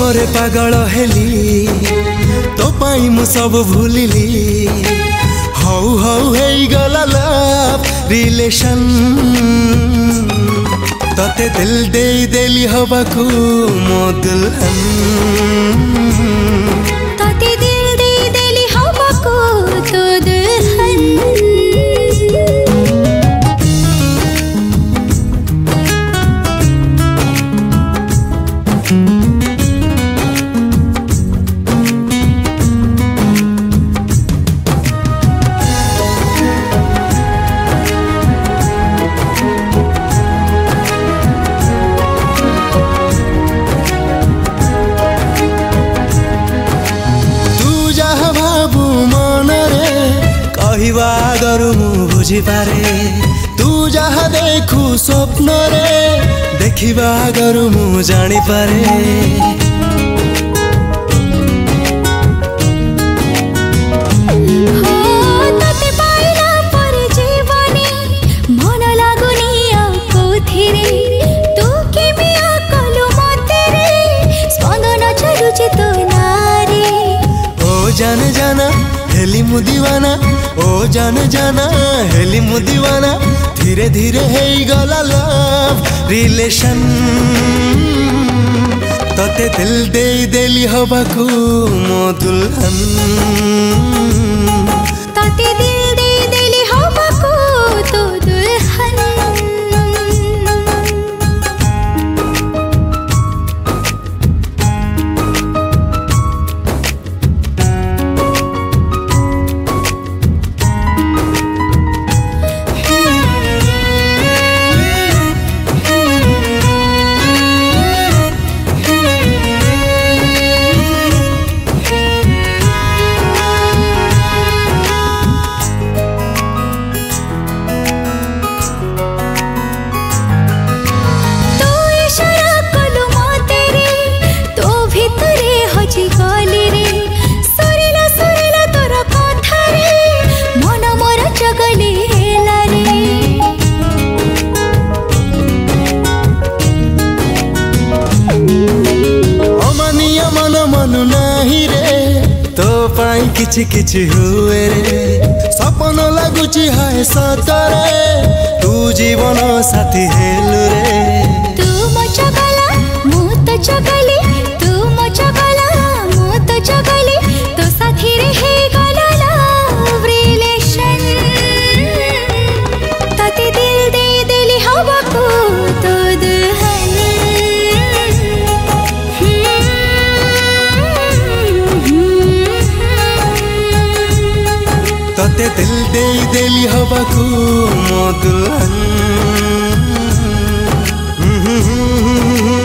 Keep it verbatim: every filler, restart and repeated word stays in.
प्रेमरे पागल हेली तो पाई मु सब भूलिली हौ हौ हे गला लव रिलेशन तते दिल दे देली हवाकू मो दुल्हन तते दिल दे देली हवाकू तो दुल्हन कहवागरु मु बुझी पारे तू जहा देखु स्वप्न रे देखिबा गरु मु जानी पारे तते पाइला पर जीवनी मन लागुनी आ कोथिरे तू केमिया कलु मते रे स्पंदन चलुची तो नारी ओ जान जाना हेली मु दीवाना ओ जान जाना हेली मु दीवाना धीरे धीरे हे गला लव रिलेशन तते दिल दे देली हवाकू मो दुल्हन तते दिल दे देली हवाकू तो दुल्हन किछि किछि हुए रे सपन लागुची हाय सतरे तू जीवन साथी हेलु रे तू मो चगला मु तो चगली तू मो चगला मु तो चगली तो साथी रे हे गला लव रिलेशन तते दिल दे देली हवाकू तो दुल्हन तते दिल दे देली हवाकू मो दुल्हन